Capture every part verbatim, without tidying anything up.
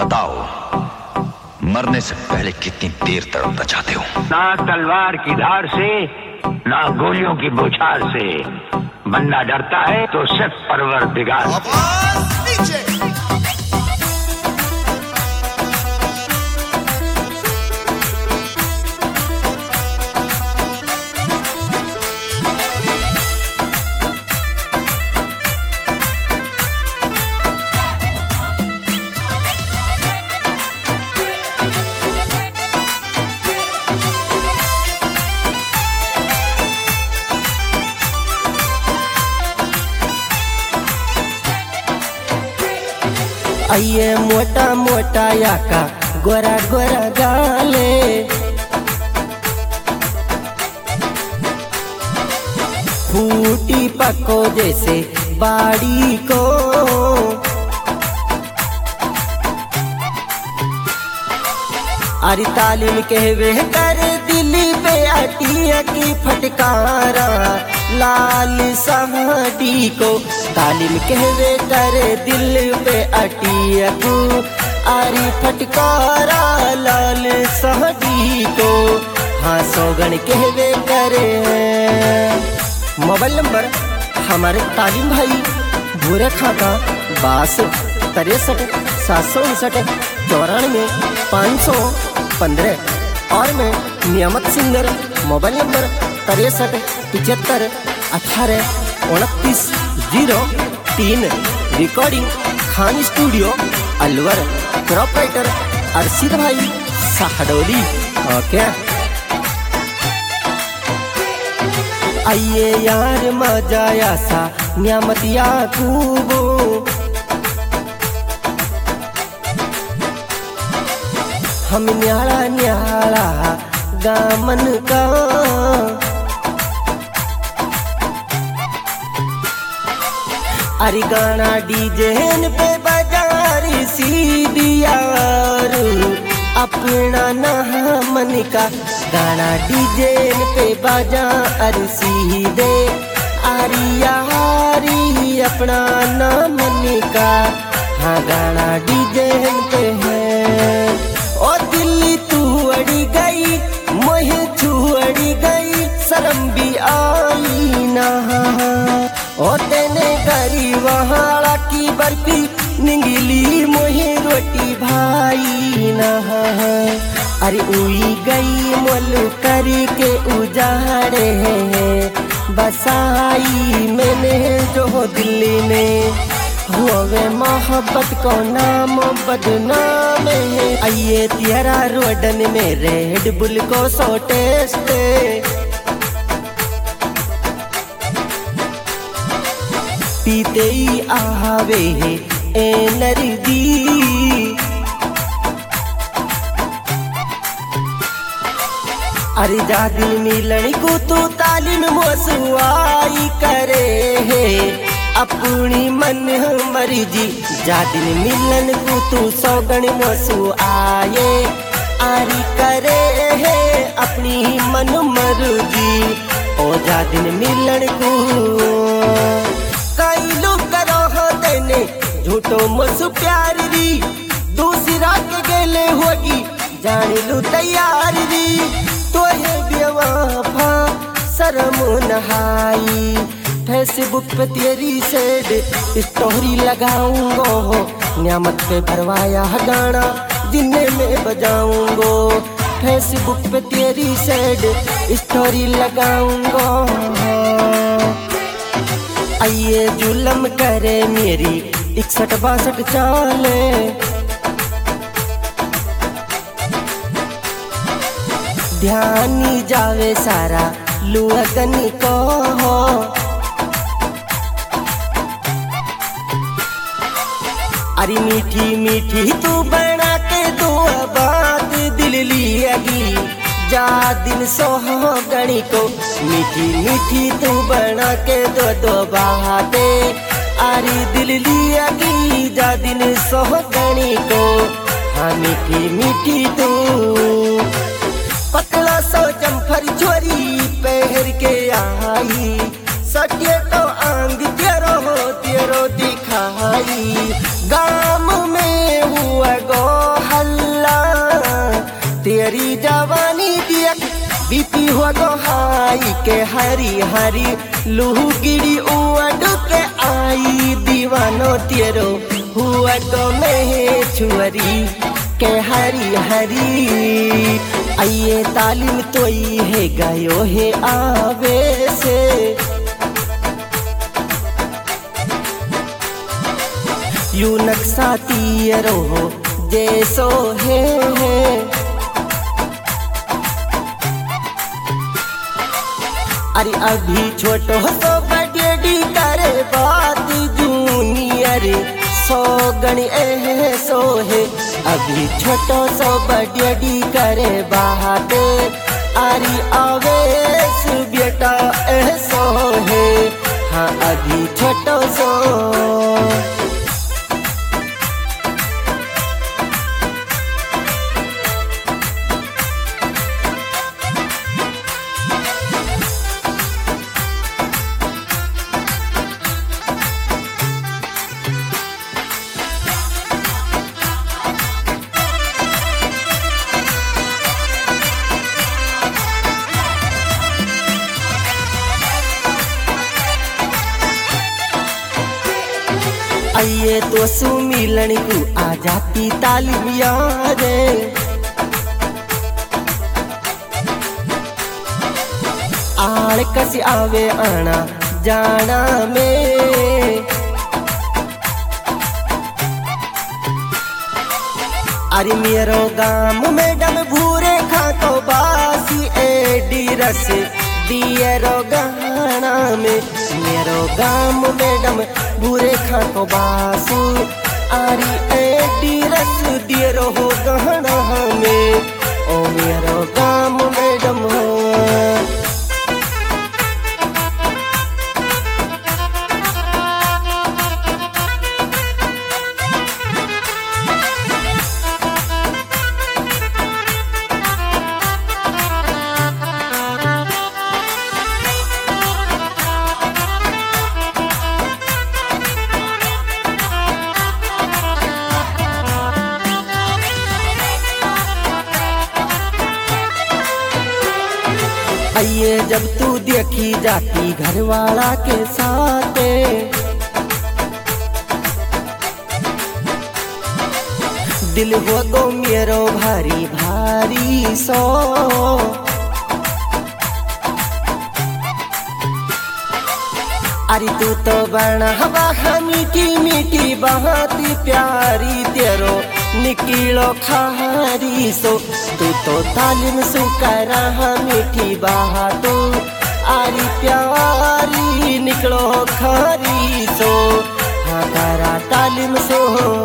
बताओ, मरने से पहले कितनी देर तड़पना चाहते हो? ना तलवार की धार से, ना गोलियों की बौछार से। बंदा डरता है तो सिर्फ परवरदिगार से। आइए मोटा मोटा याका गोरा गोरा गाले, फूटी पको जैसे बाड़ी को, अरे तालीम कहवे कर दिल पे अटिया की फटकारा लाल साड़ी को। तालीम कहवे कर दिल पे अटिया को, अरे फटकारा लाल साड़ी को। हाँ सौगन कहवे करे। मोबाइल नंबर हमारे तालीम भाई भूरे खाता बास तिरसठ सात सौ उनसठ चौरानवे पाँच सौ पंद्रह। और मैं नियामत सिंगर मोबाइल नंबर तिरसठ पिचहत्तर अठारह उनतीस जीरो तीन। Recording Khan studio Alwar. Proprietor Arshid भाई साहडोली। ओके आइए यार मजा आसा नियामत याकूबो, हम न्याला न्याला गामन का। अरे गाना डीजेन पे बजारी सीडियार अपना नहा मन का। गाना डीजेन पे बजा अरे सीधे आरिया हारी अपना ना मन का। हाँ गाना डीजेन पे है। ओ दिल्ली तू अड़ी गई मोहे छुअड़ी गई, शर्म भी आई ना। ओ तेने गरी वहाड़ा की बर्फी निंगली मोहे रोटी भाई ना। अरे उई गई मोलू करी के उजाड़े बसाई मैंने जो दिल्ली में। हुए मोहब्बत को नाम बदनाम है। आइए तेरा रोडन में रेड बुल को सो टेस्ट, पीते ही आवे है एनर्जी। अरे जादी मिलन को तो तालीम मोसुआई करे है अपनी मन मर्जी। जादिन मिलन को तू सौगन मोसु आए, आरी करे है अपनी मन मर्जी। ओ जादिन मिलन को कई लोग करो हो देने झूठो मोसु प्यार री। दूसरा के गेले होगी जान लू तैयार री। तो ये बेवफा शर्म नहाई, फेसबुक पे तेरी सेड स्टोरी लगाऊंगो। नियामत पे भरवाया गाना जिन्ने में बजाऊंगो। फेसबुक पे तेरी सेड स्टोरी लगाऊंगो। आइए जुलम करे मेरी इकसठ बासठ चाले, ध्यानी जावे सारा लुअगन को। अरे मीठी मीठी तू बना के दो बात दिल लियागी जा दिन सोहो गणी को। मीठी मीठी तू बना के दो दो बातें अरे दिल लियागी जा दिन सोहो गणी को। हाँ मीठी मीठी तू पतला सो जम्फर छोरी पहर के आई, सटिए तो आंग तेरो तेरो दिखाई। गाम में हुआ गो गोहाई के हरी हरी लूहू गिरी उड़ के आई दीवानो तेरो हुआ तो में छुअरी के हरी हरी आइए तालीम तो है गयो है आवे से यू नक्शा तीरो जैसो है, है। अरे अभी छोटो तो बड़ी करे बात जूनियर सो गणी ऐसो है अभी छोटो सो बड़ी करे बात अरे आवेश बेटा ऐसो है हाँ अभी छोटो सो आइए तो सुमिलन को आ जाती तालीम यारे आड़ कसी आवे आना जाना में अरे मेरो गाम मैडम भूरे खाको बासी एडी रस दियरो गाना में मेरो गाम मैडम भूरे खाको बासु आरी एडी रस दियरो हो गहना में ओ मेरो गाम मैडम हो आइए जब तू देखी जाती घरवाला के साथ दिल हो तो मेरो भारी भारी सो अरे तू तो बना मीठी मीठी बहाती प्यारी तेरो निकिलो खारी सो तू तो तालीम सुकरा मीठी बहा तू आरी प्यारी निकलो खारी सो हाँ करा तालीम सो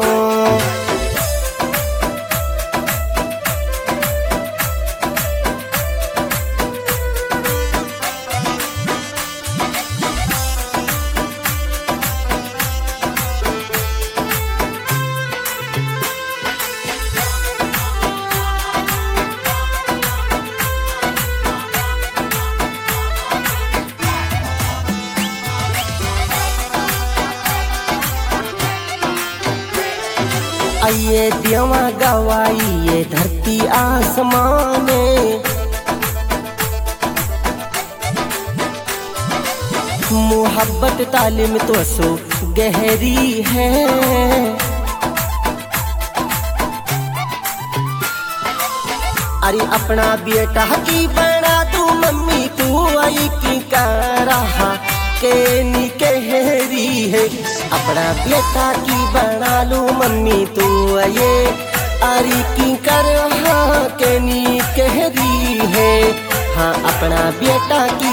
आइए देवा गवाई ये धरती आसमान मोहब्बत तालीम तो सो गहरी है अरे अपना बेटा की बना तू मम्मी तू आई की करा के नी कहरी है अपना बेटा की बना लू मम्मी तू ये अरे की कर हाँ के नी कहरी है हाँ अपना बेटा की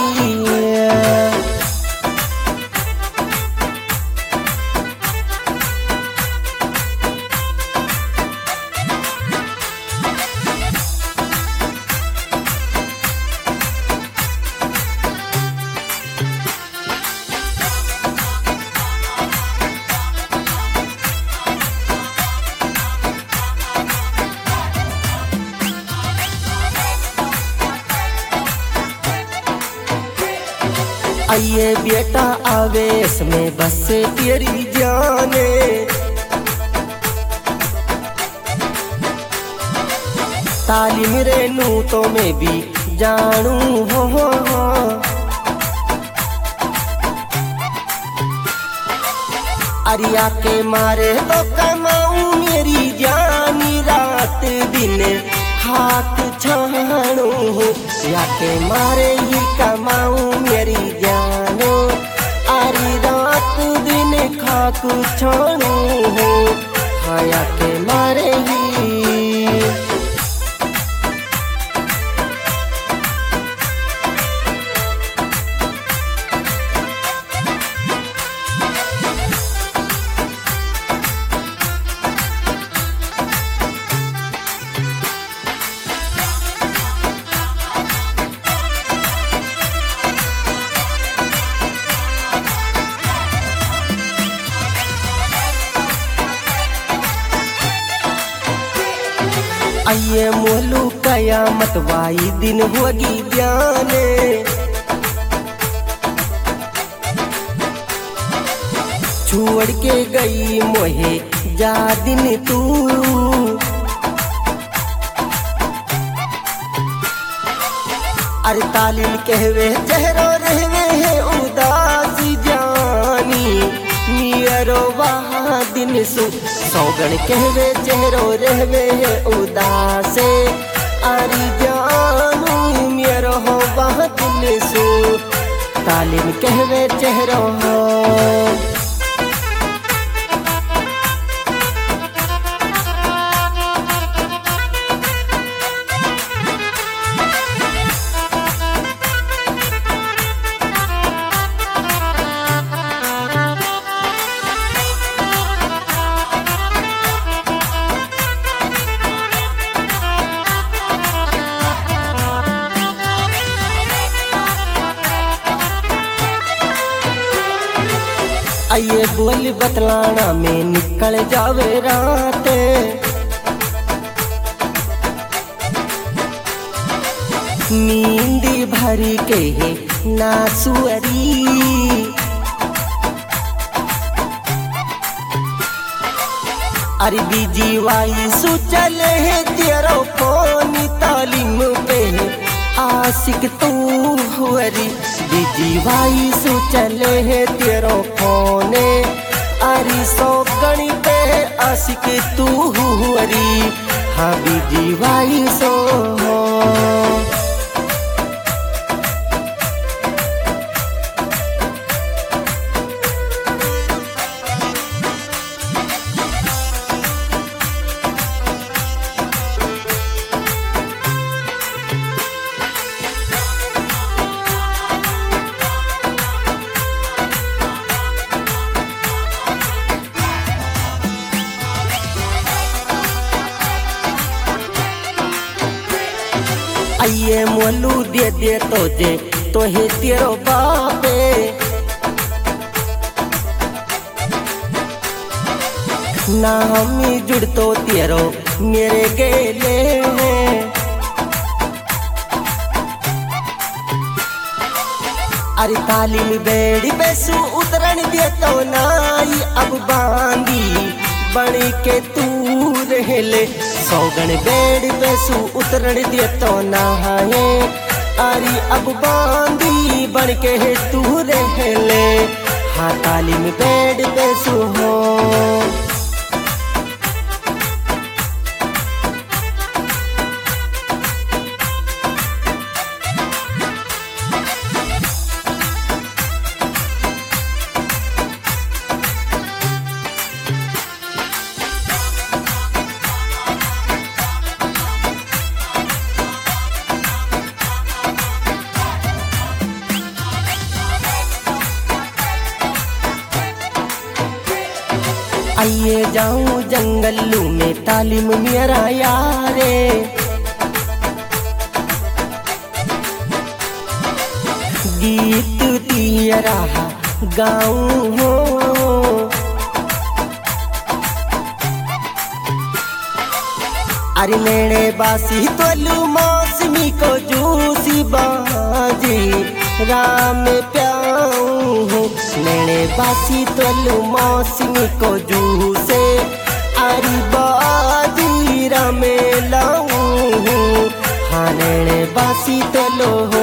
आइए बेटा आवेश में बस तेरी जाने तालीम रेनू तो में भी जानू हो, हो, हो। अरिया के मारे तो कमाऊं मेरी जानी रात दिन खाक छाणू हो, या के मारे ही कमाऊं मेरी जानो अरी रात दिन खाक छाणू हो, हाया के मारे ही। आइए मोलू कयामत वाई दिन होगी जाने, छोड़ के गई मोहे जा दिन तू। अरे तालिल कहवे चेहरो रहवे है उदासी जानी, नियरो वहाँ दिन सु सौगण कहवे चेहरो रहवे है उदासे, आरी जानू मेरो हो वहाँ दिन सु तालिम कहवे चेहरो हो। आइए बोल बतलाना में निकल जावे रात, नींद भरी के है नासुअरी। अरे बीजी वाई सु चले है तेरो फोन तालीम पे आशिक तू हुअरी, बीजी वाई सु चले है तेरो फोने अरी सौ गणी पे आशिक तू हुअरी, हाँ बीजी वाई सो हो। आइए मोलू दे दे तो जे तो हे तेरो बापे, ना हमी जुड़ तो तेरो मेरे गेले हैं। अरे तालीम बेड़ी बेसु उतरन दे तो नाई अब बांधी बड़ी के तू रहले, सौगण बेड़ बेसु उतरण दे तो नहाए अरी अब बांधी बन के तू रहले, हाँ तालीम बेड़ बेसु हो। आइए जाऊं जंगलू में तालीम मेरा यारे, गीत तेरा गाऊं हो। अरे लेने बासी तोलू मौसमी को जूसी बाजी राम प्याऊं हूँ, लेने बासी तोलू मौसमी को जूसे अरे बाजी राम लाऊं हूँ, हाँ लेने बासी तो हो